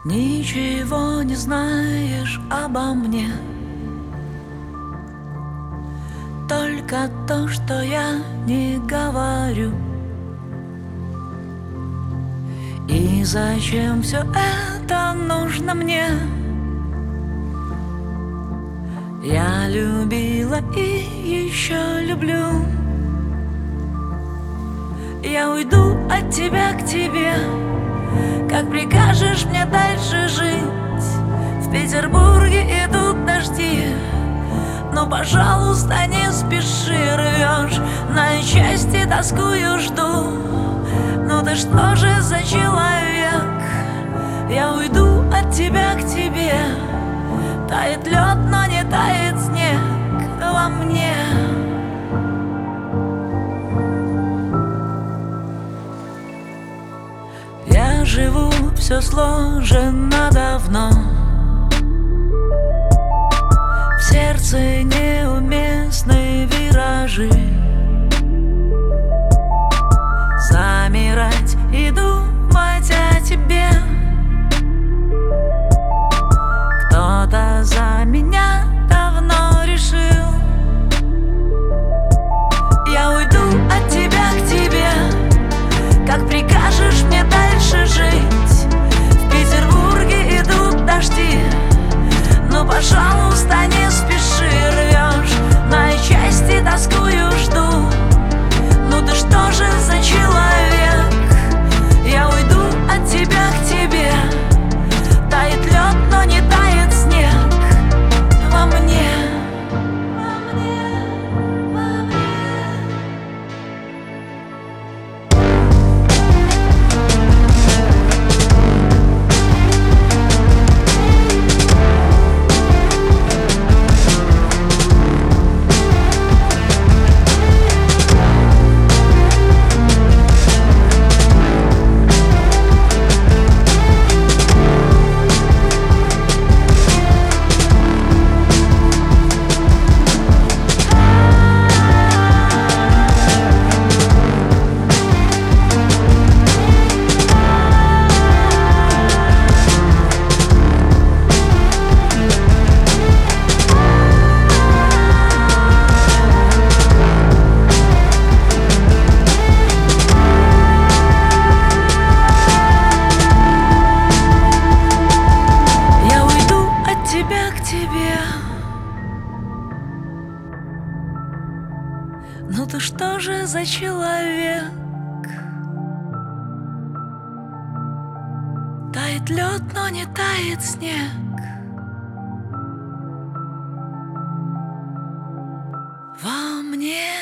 Ничего не знаешь обо мне, только то, что я не говорю. И зачем все это нужно мне? Я любила и еще люблю. Я уйду от тебя к тебе, как прикажешь мне дальше жить. В Петербурге идут дожди, но, пожалуйста, не спеши. Рвешь на части, тоскую, жду. Ну ты что же за человек? Я уйду от тебя к тебе. Тает лед, но не тает снег во мне. Я живу, все сложено давно. В сердце неуместные виражи. Замирать и думать о тебе. Кто-то за меня давно решил. Я уйду от тебя к тебе, как прикажешь мне дальше жить. В Петербурге идут дожди, но, пожалуйста, не спеши. Рвешь на части, тоскую, жду. Ну ты что же за человек? Я уйду от тебя к тебе. Тает лед, но не тает снег во мне. Ну ты что же за человек? Тает лед, но не тает снег во мне.